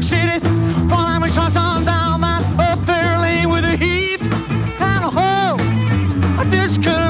City while I'm shot on down that fair lane with a heave and a hole. I just couldn't